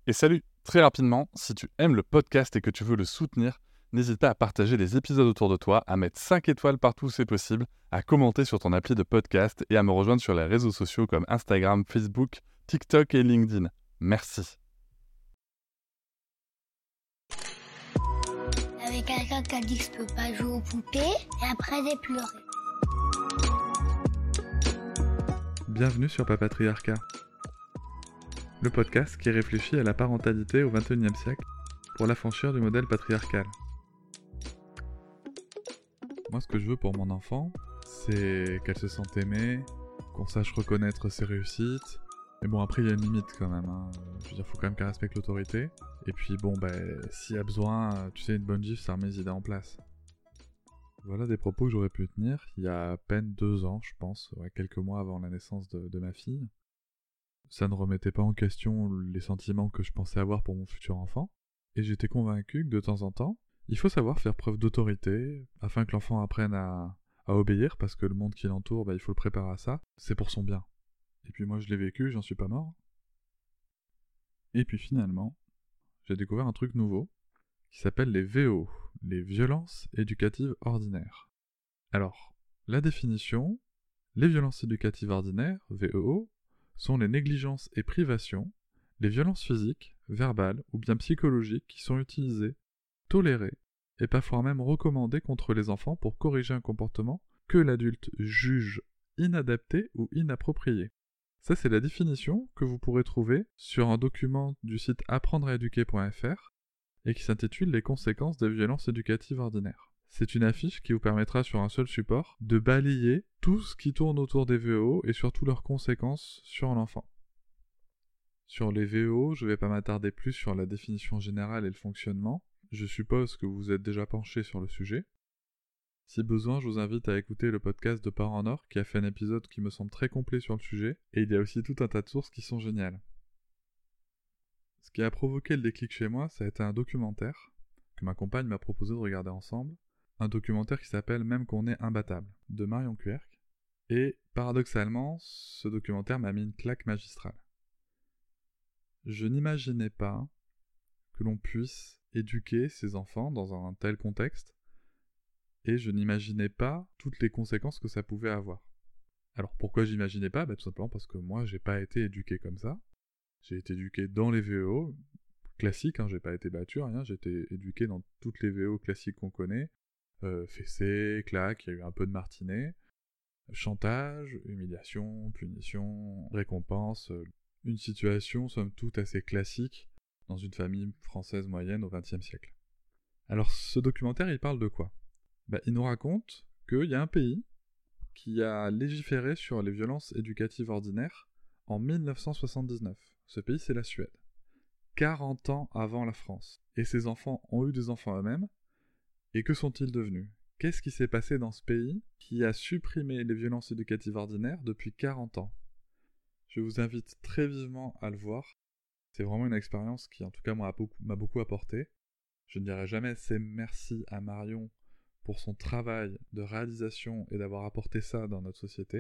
Et salut, très rapidement, si tu aimes le podcast et que tu veux le soutenir, n'hésite pas à partager les épisodes autour de toi, à mettre 5 étoiles partout où c'est possible, à commenter sur ton appli de podcast et à me rejoindre sur les réseaux sociaux comme Instagram, Facebook, TikTok et LinkedIn. Merci. Avec quelqu'un qui a dit que je peux pas jouer aux poupées et après j'ai pleuré. Bienvenue sur Papatriarcat, le podcast qui réfléchit à la parentalité au XXIe siècle pour l'affranchir du modèle patriarcal. Moi, ce que je veux pour mon enfant, c'est qu'elle se sente aimée, qu'on sache reconnaître ses réussites. Mais bon, après, il y a une limite quand même. Je veux dire, faut quand même qu'elle respecte l'autorité. Et puis bon, s'il y a besoin, tu sais, une bonne gifle, ça remet les idées en place. Voilà des propos que j'aurais pu tenir il y a à peine 2 ans, je pense, quelques mois avant la naissance de ma fille. Ça ne remettait pas en question les sentiments que je pensais avoir pour mon futur enfant, et j'étais convaincu que de temps en temps, il faut savoir faire preuve d'autorité, afin que l'enfant apprenne à obéir, parce que le monde qui l'entoure, il faut le préparer à ça, c'est pour son bien. Et puis moi je l'ai vécu, j'en suis pas mort. Et puis finalement, j'ai découvert un truc nouveau, qui s'appelle les VO, les violences éducatives ordinaires. Alors, la définition, les violences éducatives ordinaires, VEO, sont les négligences et privations, les violences physiques, verbales ou bien psychologiques qui sont utilisées, tolérées et parfois même recommandées contre les enfants pour corriger un comportement que l'adulte juge inadapté ou inapproprié. Ça, c'est la définition que vous pourrez trouver sur un document du site apprendreaéduquer.fr et qui s'intitule « Les conséquences des violences éducatives ordinaires ». C'est une affiche qui vous permettra sur un seul support de balayer tout ce qui tourne autour des VO et surtout leurs conséquences sur l'enfant. Sur les VO, je ne vais pas m'attarder plus sur la définition générale et le fonctionnement. Je suppose que vous êtes déjà penché sur le sujet. Si besoin, je vous invite à écouter le podcast de Parents en Or qui a fait un épisode qui me semble très complet sur le sujet, et il y a aussi tout un tas de sources qui sont géniales. Ce qui a provoqué le déclic chez moi, ça a été un documentaire que ma compagne m'a proposé de regarder ensemble, un documentaire qui s'appelle « Même qu'on est imbattable » de Marion Querc, et paradoxalement, ce documentaire m'a mis une claque magistrale. Je n'imaginais pas que l'on puisse éduquer ses enfants dans un tel contexte, et je n'imaginais pas toutes les conséquences que ça pouvait avoir. Alors pourquoi j'imaginais pas ? Tout simplement parce que moi j'ai pas été éduqué comme ça. J'ai été éduqué dans les VO classiques, j'ai pas été battu, rien, j'ai été éduqué dans toutes les VO classiques qu'on connaît. Fessé, claque, il y a eu un peu de martinet, chantage, humiliation, punition, récompense, une situation somme toute assez classique dans une famille française moyenne au XXe siècle. Alors ce documentaire il parle de quoi ? Il nous raconte qu'il y a un pays qui a légiféré sur les violences éducatives ordinaires en 1979. Ce pays c'est la Suède. 40 ans avant la France. Et ces enfants ont eu des enfants eux-mêmes. Et que sont-ils devenus ? Qu'est-ce qui s'est passé dans ce pays qui a supprimé les violences éducatives ordinaires depuis 40 ans ? Je vous invite très vivement à le voir. C'est vraiment une expérience qui, en tout cas, m'a beaucoup apporté. Je ne dirai jamais assez merci à Marion pour son travail de réalisation et d'avoir apporté ça dans notre société.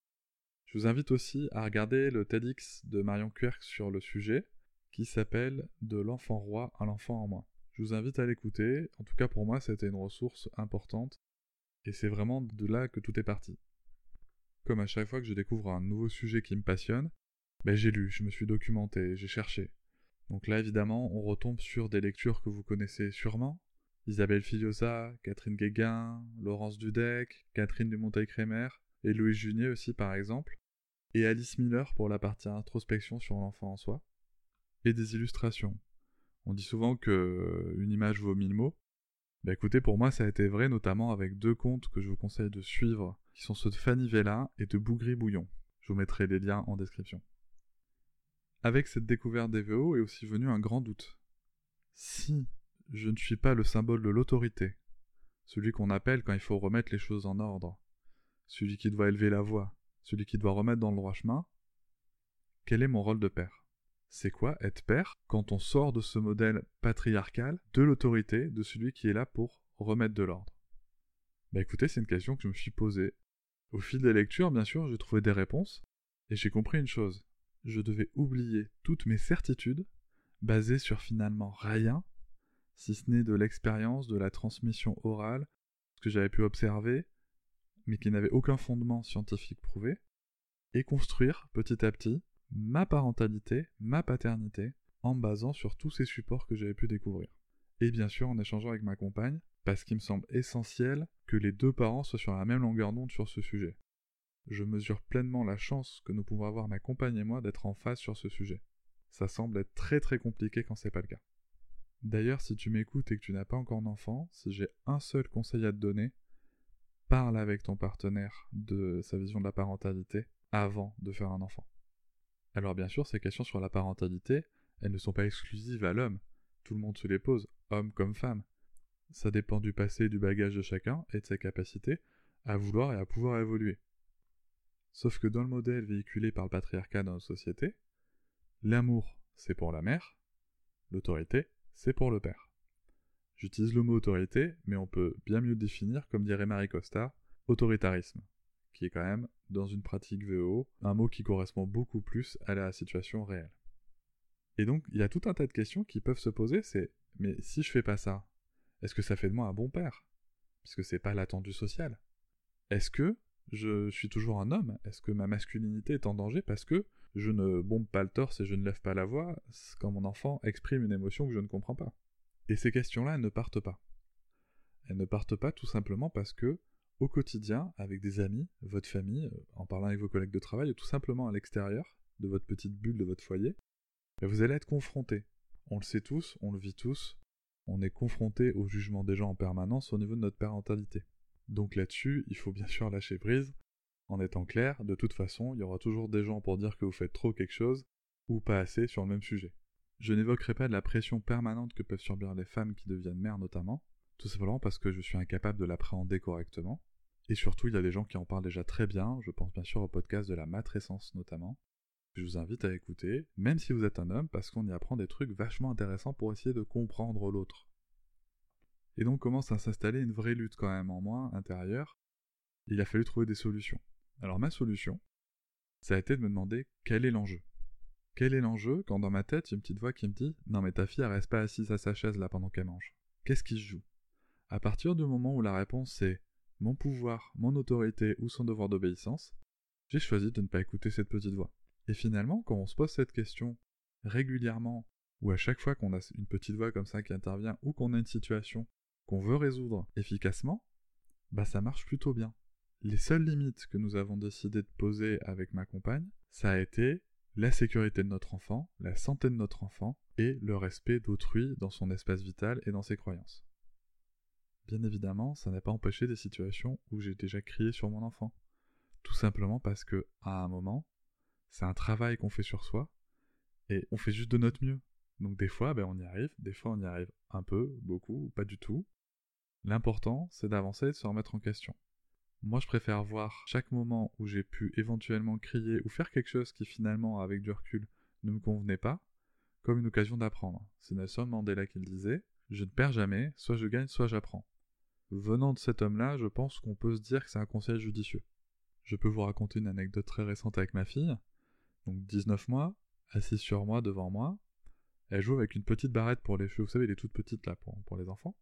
Je vous invite aussi à regarder le TEDx de Marion Querc sur le sujet, qui s'appelle « De l'enfant roi à l'enfant en moi ». Je vous invite à l'écouter, en tout cas pour moi c'était une ressource importante, et c'est vraiment de là que tout est parti. Comme à chaque fois que je découvre un nouveau sujet qui me passionne, j'ai lu, je me suis documenté, j'ai cherché. Donc là évidemment on retombe sur des lectures que vous connaissez sûrement, Isabelle Filiosa, Catherine Guéguin, Laurence Dudek, Catherine Dumonteil-Crémer, et Louise Junier aussi par exemple, et Alice Miller pour la partie introspection sur l'enfant en soi, et des illustrations. On dit souvent qu'une image vaut 1000 mots. Écoutez, pour moi ça a été vrai, notamment avec 2 comptes que je vous conseille de suivre, qui sont ceux de Fanny Vella et de Bougri Bouillon. Je vous mettrai les liens en description. Avec cette découverte des VO est aussi venu un grand doute. Si je ne suis pas le symbole de l'autorité, celui qu'on appelle quand il faut remettre les choses en ordre, celui qui doit élever la voix, celui qui doit remettre dans le droit chemin, quel est mon rôle de père ? C'est quoi être père quand on sort de ce modèle patriarcal de l'autorité, de celui qui est là pour remettre de l'ordre ? Écoutez, c'est une question que je me suis posée. Au fil des lectures, bien sûr, j'ai trouvé des réponses, et j'ai compris une chose. Je devais oublier toutes mes certitudes, basé sur finalement rien, si ce n'est de l'expérience, de la transmission orale, ce que j'avais pu observer, mais qui n'avait aucun fondement scientifique prouvé, et construire petit à petit ma parentalité, ma paternité, en me basant sur tous ces supports que j'avais pu découvrir. Et bien sûr en échangeant avec ma compagne, parce qu'il me semble essentiel que les deux parents soient sur la même longueur d'onde sur ce sujet. Je mesure pleinement la chance que nous pouvons avoir, ma compagne et moi, d'être en phase sur ce sujet. Ça semble être très très compliqué quand c'est pas le cas. D'ailleurs, si tu m'écoutes et que tu n'as pas encore d'enfant, si j'ai un seul conseil à te donner, parle avec ton partenaire de sa vision de la parentalité avant de faire un enfant. Alors bien sûr, ces questions sur la parentalité, elles ne sont pas exclusives à l'homme. Tout le monde se les pose, homme comme femme. Ça dépend du passé et du bagage de chacun et de sa capacité à vouloir et à pouvoir évoluer. Sauf que dans le modèle véhiculé par le patriarcat dans notre société, l'amour, c'est pour la mère, l'autorité, c'est pour le père. J'utilise le mot autorité, mais on peut bien mieux le définir, comme dirait Marie Costa, autoritarisme, qui est quand même, dans une pratique VO, un mot qui correspond beaucoup plus à la situation réelle. Et donc, il y a tout un tas de questions qui peuvent se poser, c'est « mais si je fais pas ça, est-ce que ça fait de moi un bon père ? Puisque c'est pas l'attendu social. Est-ce que je suis toujours un homme ? Est-ce que ma masculinité est en danger parce que je ne bombe pas le torse et je ne lève pas la voix quand mon enfant exprime une émotion que je ne comprends pas ? Et ces questions-là, elles ne partent pas. Elles ne partent pas tout simplement parce que, au quotidien, avec des amis, votre famille, en parlant avec vos collègues de travail, ou tout simplement à l'extérieur de votre petite bulle de votre foyer, vous allez être confrontés. On le sait tous, on le vit tous, on est confronté au jugement des gens en permanence au niveau de notre parentalité. Donc là-dessus, il faut bien sûr lâcher prise, en étant clair, de toute façon, il y aura toujours des gens pour dire que vous faites trop quelque chose, ou pas assez sur le même sujet. Je n'évoquerai pas de la pression permanente que peuvent subir les femmes qui deviennent mères notamment, tout simplement parce que je suis incapable de l'appréhender correctement, et surtout il y a des gens qui en parlent déjà très bien, je pense bien sûr au podcast de la matrescence notamment, que je vous invite à écouter, même si vous êtes un homme, parce qu'on y apprend des trucs vachement intéressants pour essayer de comprendre l'autre. Et donc commence à s'installer une vraie lutte quand même en moi, intérieure. Il a fallu trouver des solutions. Alors ma solution, ça a été de me demander quel est l'enjeu. Quel est l'enjeu quand dans ma tête il y a une petite voix qui me dit « Non mais ta fille elle reste pas assise à sa chaise là pendant qu'elle mange. Qu'est-ce qui se joue ?» À partir du moment où la réponse c'est mon pouvoir, mon autorité ou son devoir d'obéissance, j'ai choisi de ne pas écouter cette petite voix. Et finalement, quand on se pose cette question régulièrement, ou à chaque fois qu'on a une petite voix comme ça qui intervient, ou qu'on a une situation qu'on veut résoudre efficacement, bah ça marche plutôt bien. Les seules limites que nous avons décidé de poser avec ma compagne, ça a été la sécurité de notre enfant, la santé de notre enfant, et le respect d'autrui dans son espace vital et dans ses croyances. Bien évidemment, ça n'a pas empêché des situations où j'ai déjà crié sur mon enfant. Tout simplement parce que, à un moment, c'est un travail qu'on fait sur soi, et on fait juste de notre mieux. Donc des fois, on y arrive, des fois on y arrive un peu, beaucoup, ou pas du tout. L'important, c'est d'avancer et de se remettre en question. Moi, je préfère voir chaque moment où j'ai pu éventuellement crier ou faire quelque chose qui finalement, avec du recul, ne me convenait pas, comme une occasion d'apprendre. C'est Nelson Mandela qui le disait, je ne perds jamais, soit je gagne, soit j'apprends. Venant de cet homme-là, je pense qu'on peut se dire que c'est un conseil judicieux. Je peux vous raconter une anecdote très récente avec ma fille, donc 19 mois, assise sur moi, devant moi. Elle joue avec une petite barrette pour les cheveux, vous savez, les toutes petites là, pour les enfants.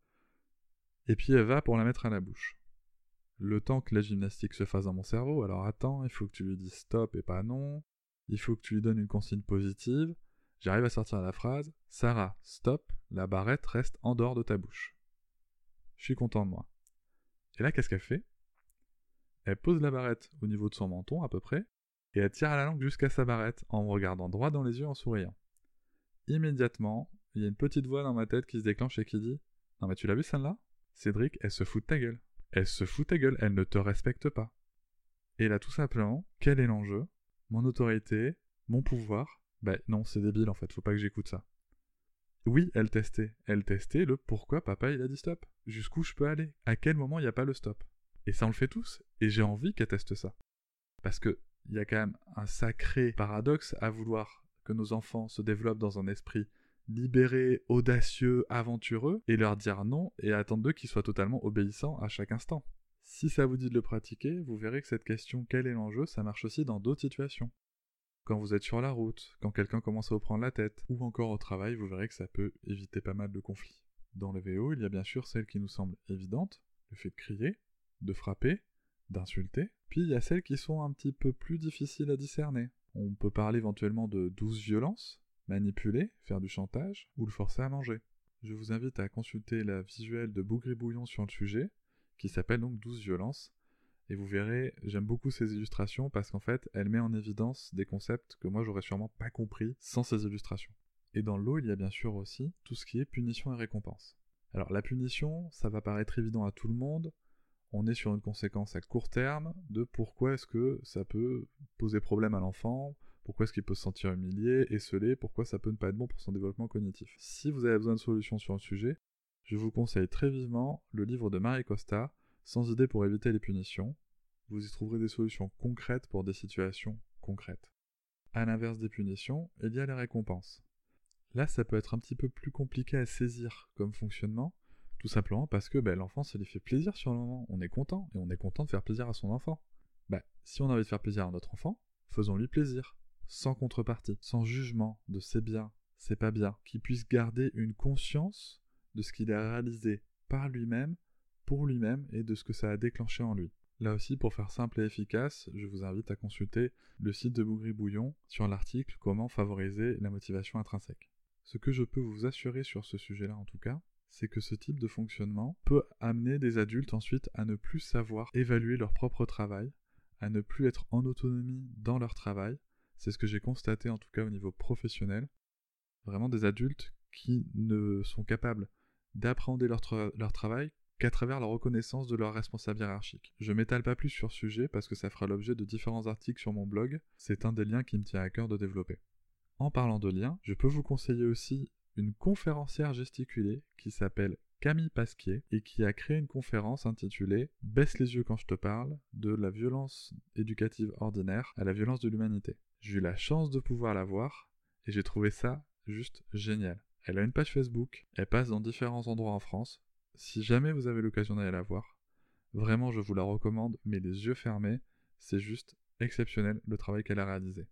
Et puis elle va pour la mettre à la bouche. Le temps que la gymnastique se fasse dans mon cerveau, alors attends, il faut que tu lui dises stop et pas non, il faut que tu lui donnes une consigne positive. J'arrive à sortir la phrase « Sarah, stop, la barrette reste en dehors de ta bouche. » Je suis content de moi. Et là, qu'est-ce qu'elle fait ? Elle pose la barrette au niveau de son menton à peu près, et elle tire à la langue jusqu'à sa barrette en me regardant droit dans les yeux en souriant. Immédiatement, il y a une petite voix dans ma tête qui se déclenche et qui dit « Non mais tu l'as vu celle-là ? Cédric, elle se fout de ta gueule. Elle se fout de ta gueule, elle ne te respecte pas. » Et là tout simplement, quel est l'enjeu ? Mon autorité, mon pouvoir ? Non, c'est débile en fait, faut pas que j'écoute ça. Oui, elle testait le pourquoi papa il a dit stop. Jusqu'où je peux aller ? À quel moment il n'y a pas le stop ? Et ça on le fait tous, et j'ai envie qu'elle teste ça. Parce que il y a quand même un sacré paradoxe à vouloir que nos enfants se développent dans un esprit libéré, audacieux, aventureux, et leur dire non, et attendre d'eux qu'ils soient totalement obéissants à chaque instant. Si ça vous dit de le pratiquer, vous verrez que cette question « quel est l'enjeu ?», ça marche aussi dans d'autres situations. quand vous êtes sur la route, quand quelqu'un commence à vous prendre la tête, ou encore au travail, vous verrez que ça peut éviter pas mal de conflits. Dans les VO, il y a bien sûr celles qui nous semblent évidentes, le fait de crier, de frapper, d'insulter, puis il y a celles qui sont un petit peu plus difficiles à discerner. On peut parler éventuellement de douce violence, manipuler, faire du chantage, ou le forcer à manger. Je vous invite à consulter la visuelle de Bougribouillon sur le sujet, qui s'appelle donc Douce violence, et vous verrez, j'aime beaucoup ces illustrations parce qu'en fait, elle met en évidence des concepts que moi j'aurais sûrement pas compris sans ces illustrations. Et dans le lot, il y a bien sûr aussi tout ce qui est punition et récompense. Alors la punition, ça va paraître évident à tout le monde, on est sur une conséquence à court terme de pourquoi est-ce que ça peut poser problème à l'enfant, pourquoi est-ce qu'il peut se sentir humilié, esseulé, pourquoi ça peut ne pas être bon pour son développement cognitif. Si vous avez besoin de solutions sur le sujet, je vous conseille très vivement le livre de Marie Costa, Sans idée pour éviter les punitions. Vous y trouverez des solutions concrètes pour des situations concrètes. À l'inverse des punitions, il y a les récompenses. Là, ça peut être un petit peu plus compliqué à saisir comme fonctionnement, tout simplement parce que l'enfant, ça lui fait plaisir sur le moment. On est content, et on est content de faire plaisir à son enfant. Si on a envie de faire plaisir à notre enfant, faisons-lui plaisir, sans contrepartie, sans jugement de c'est bien, c'est pas bien, qu'il puisse garder une conscience de ce qu'il a réalisé par lui-même, pour lui-même, et de ce que ça a déclenché en lui. Là aussi, pour faire simple et efficace, je vous invite à consulter le site de Bougribouillon sur l'article « Comment favoriser la motivation intrinsèque ». Ce que je peux vous assurer sur ce sujet-là en tout cas, c'est que ce type de fonctionnement peut amener des adultes ensuite à ne plus savoir évaluer leur propre travail, à ne plus être en autonomie dans leur travail. C'est ce que j'ai constaté en tout cas au niveau professionnel. Vraiment des adultes qui ne sont capables d'appréhender leur travail qu'à travers la reconnaissance de leur responsable hiérarchique. Je m'étale pas plus sur ce sujet parce que ça fera l'objet de différents articles sur mon blog, c'est un des liens qui me tient à cœur de développer. En parlant de liens, je peux vous conseiller aussi une conférencière gesticulée qui s'appelle Camille Pasquier et qui a créé une conférence intitulée « Baisse les yeux quand je te parle, de la violence éducative ordinaire à la violence de l'humanité ». J'ai eu la chance de pouvoir la voir et j'ai trouvé ça juste génial. Elle a une page Facebook, elle passe dans différents endroits en France. Si jamais vous avez l'occasion d'aller la voir, vraiment je vous la recommande, mais les yeux fermés, c'est juste exceptionnel le travail qu'elle a réalisé.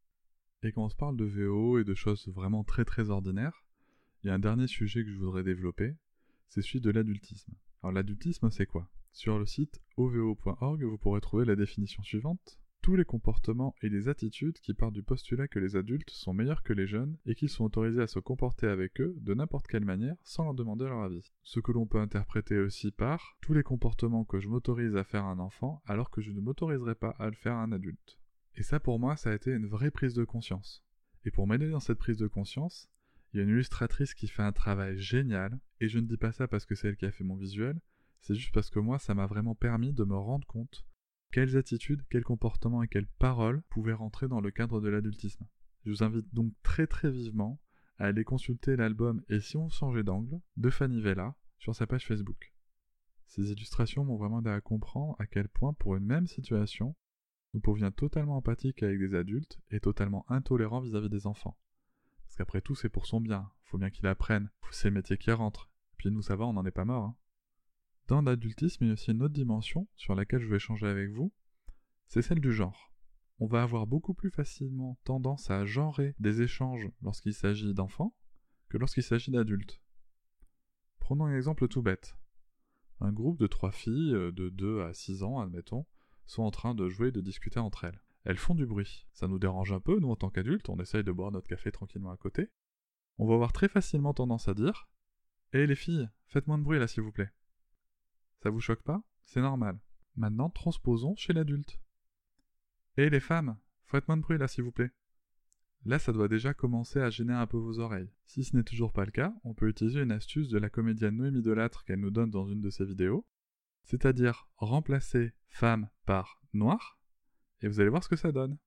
Et quand on se parle de VO et de choses vraiment très très ordinaires, il y a un dernier sujet que je voudrais développer, c'est celui de l'adultisme. Alors l'adultisme c'est quoi ? Sur le site ovo.org, vous pourrez trouver la définition suivante. Tous les comportements et les attitudes qui partent du postulat que les adultes sont meilleurs que les jeunes et qu'ils sont autorisés à se comporter avec eux de n'importe quelle manière sans leur demander leur avis. Ce que l'on peut interpréter aussi par tous les comportements que je m'autorise à faire à un enfant alors que je ne m'autoriserai pas à le faire à un adulte. Et ça pour moi ça a été une vraie prise de conscience. Et pour m'aider dans cette prise de conscience, il y a une illustratrice qui fait un travail génial, et je ne dis pas ça parce que c'est elle qui a fait mon visuel, c'est juste parce que moi ça m'a vraiment permis de me rendre compte quelles attitudes, quels comportements et quelles paroles pouvaient rentrer dans le cadre de l'adultisme. Je vous invite donc très très vivement à aller consulter l'album « Et si on changeait d'angle » de Fanny Vella sur sa page Facebook. Ces illustrations m'ont vraiment aidé à comprendre à quel point pour une même situation, nous pouvions être totalement empathiques avec des adultes et totalement intolérants vis-à-vis des enfants. Parce qu'après tout c'est pour son bien, faut bien qu'il apprenne, c'est le métier qui rentre, et puis nous ça va, on n'en est pas mort. Dans l'adultisme, il y a aussi une autre dimension sur laquelle je vais échanger avec vous, c'est celle du genre. On va avoir beaucoup plus facilement tendance à genrer des échanges lorsqu'il s'agit d'enfants que lorsqu'il s'agit d'adultes. Prenons un exemple tout bête. Un groupe de 3 filles de 2 à 6 ans, admettons, sont en train de jouer et de discuter entre elles. Elles font du bruit. Ça nous dérange un peu, nous en tant qu'adultes, on essaye de boire notre café tranquillement à côté. On va avoir très facilement tendance à dire « Hé les filles, faites moins de bruit là s'il vous plaît ». Ça vous choque pas ? C'est normal. Maintenant, transposons chez l'adulte. Et les femmes, faites moins de bruit là s'il vous plaît. Là, ça doit déjà commencer à gêner un peu vos oreilles. Si ce n'est toujours pas le cas, on peut utiliser une astuce de la comédienne Noémie Delattre qu'elle nous donne dans une de ses vidéos, c'est-à-dire remplacer femme par noir, et vous allez voir ce que ça donne.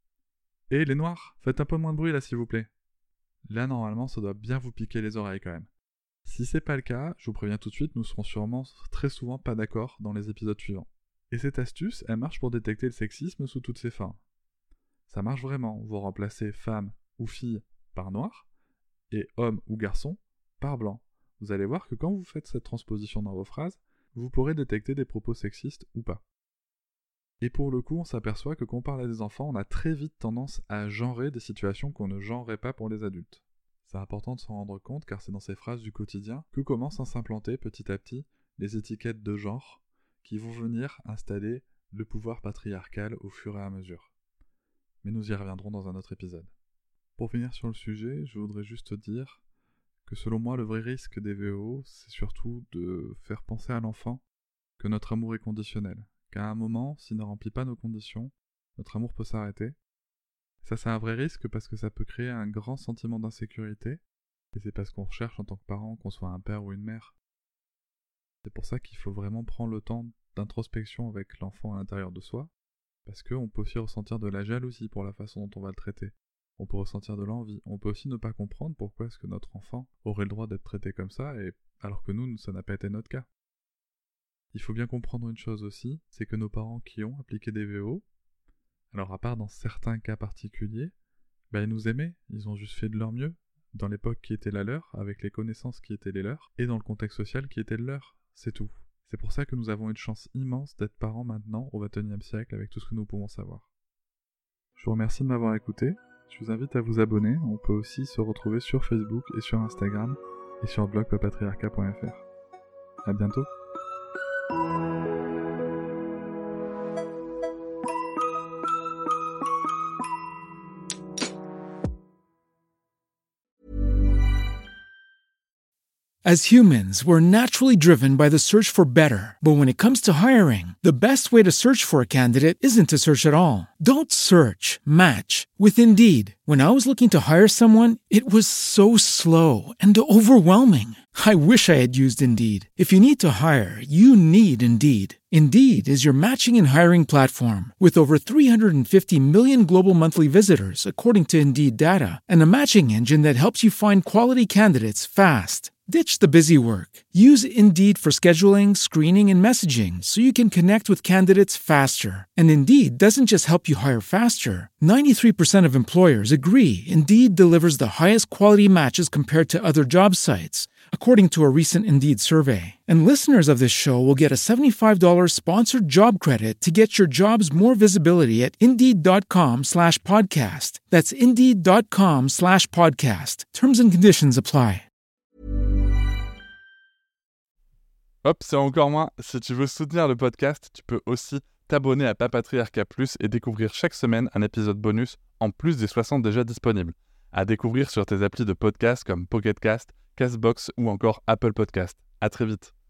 Et les noirs, faites un peu moins de bruit là s'il vous plaît. Là, normalement, ça doit bien vous piquer les oreilles quand même. Si c'est pas le cas, je vous préviens tout de suite, nous serons sûrement très souvent pas d'accord dans les épisodes suivants. Et cette astuce, elle marche pour détecter le sexisme sous toutes ses formes. Ça marche vraiment, vous remplacez femme ou fille par noir, et homme ou garçon par blanc. Vous allez voir que quand vous faites cette transposition dans vos phrases, vous pourrez détecter des propos sexistes ou pas. Et pour le coup, on s'aperçoit que quand on parle à des enfants, on a très vite tendance à genrer des situations qu'on ne genrerait pas pour les adultes. C'est important de s'en rendre compte car c'est dans ces phrases du quotidien que commencent à s'implanter petit à petit les étiquettes de genre qui vont venir installer le pouvoir patriarcal au fur et à mesure. Mais nous y reviendrons dans un autre épisode. Pour finir sur le sujet, je voudrais juste dire que selon moi, le vrai risque des VO, c'est surtout de faire penser à l'enfant que notre amour est conditionnel. Qu'à un moment, s'il ne remplit pas nos conditions, notre amour peut s'arrêter. Ça, c'est un vrai risque parce que ça peut créer un grand sentiment d'insécurité, et c'est parce qu'on recherche en tant que parent qu'on soit un père ou une mère. C'est pour ça qu'il faut vraiment prendre le temps d'introspection avec l'enfant à l'intérieur de soi, parce qu'on peut aussi ressentir de la jalousie pour la façon dont on va le traiter. On peut ressentir de l'envie. On peut aussi ne pas comprendre pourquoi est-ce que notre enfant aurait le droit d'être traité comme ça, alors que nous, ça n'a pas été notre cas. Il faut bien comprendre une chose aussi, c'est que nos parents qui ont appliqué des VO, alors à part dans certains cas particuliers, ils nous aimaient, ils ont juste fait de leur mieux, dans l'époque qui était la leur, avec les connaissances qui étaient les leurs, et dans le contexte social qui était le leur, c'est tout. C'est pour ça que nous avons une chance immense d'être parents maintenant au XXIe siècle avec tout ce que nous pouvons savoir. Je vous remercie de m'avoir écouté, je vous invite à vous abonner, on peut aussi se retrouver sur Facebook et sur Instagram, et sur le blog papatriarca.fr. À bientôt. As humans, we're naturally driven by the search for better. But when it comes to hiring, the best way to search for a candidate isn't to search at all. Don't search, match with Indeed. When I was looking to hire someone, it was so slow and overwhelming. I wish I had used Indeed. If you need to hire, you need Indeed. Indeed is your matching and hiring platform with over 350 million global monthly visitors, according to Indeed data, and a matching engine that helps you find quality candidates fast. Ditch the busy work. Use Indeed for scheduling, screening, and messaging so you can connect with candidates faster. And Indeed doesn't just help you hire faster. 93% of employers agree Indeed delivers the highest quality matches compared to other job sites, according to a recent Indeed survey. And listeners of this show will get a $75 sponsored job credit to get your jobs more visibility at Indeed.com/podcast. That's Indeed.com/podcast. Terms and conditions apply. Hop, c'est encore moins. Si tu veux soutenir le podcast, tu peux aussi t'abonner à Papatriarca Plus et découvrir chaque semaine un épisode bonus en plus des 60 déjà disponibles. À découvrir sur tes applis de podcast comme Pocket Cast, Castbox ou encore Apple Podcast. À très vite.